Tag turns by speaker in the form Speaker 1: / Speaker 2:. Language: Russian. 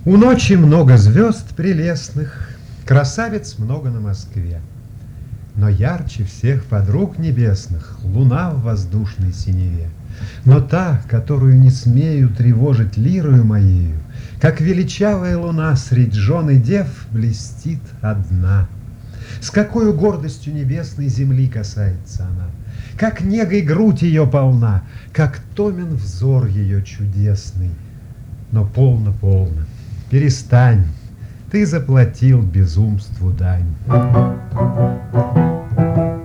Speaker 1: У ночи много звезд прелестных, красавиц много на Москве. Но ярче всех подруг небесных луна в воздушной синеве. Но та, которую не смею тревожить лирою моею, как величавая луна средь жен и дев, блестит одна. С какою гордостью небесной земли касается она, как негой грудь ее полна, как томен взор ее чудесный. Но полно, полно, перестань, ты заплатил безумству дань.